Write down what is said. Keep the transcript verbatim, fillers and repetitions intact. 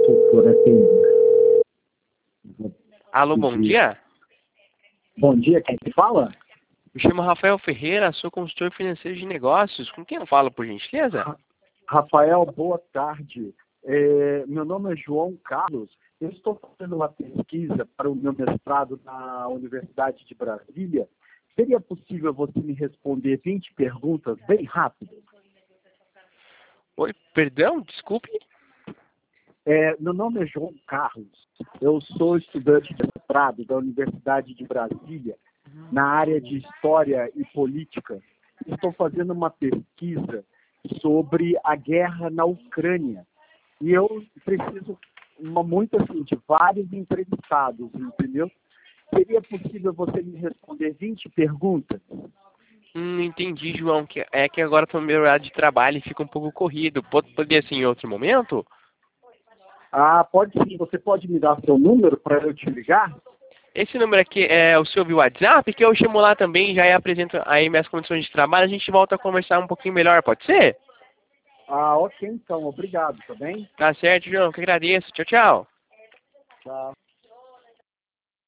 consultora tem. Alô, bom dia. Bom dia, quem se fala? Me chamo Rafael Ferreira, sou consultor financeiro de negócios. Com quem eu falo, por gentileza? Ra- Rafael, boa tarde. É, meu nome é João Carlos. Eu estou fazendo uma pesquisa para o meu mestrado na Universidade de Brasília. Seria possível você me responder vinte perguntas bem rápidas? Oi, perdão, desculpe. É, meu nome é João Carlos. Eu sou estudante de mestrado da Universidade de Brasília, na área de História e Política. Estou fazendo uma pesquisa sobre a guerra na Ucrânia. E eu preciso uma, muito assim, de vários entrevistados, entendeu? Seria possível você me responder vinte perguntas? Hum, entendi, João. Que é que agora estou no meu horário de trabalho e fica um pouco corrido. Pode- Poderia ser em outro momento? Ah, pode sim. Você pode me dar seu número para eu te ligar? Esse número aqui é o seu WhatsApp, que eu chamo lá também, já apresento aí minhas condições de trabalho. A gente volta a conversar um pouquinho melhor, pode ser? Ah, ok, então. Obrigado, tá bem? Tá certo, João, que agradeço. Tchau, tchau. Tchau.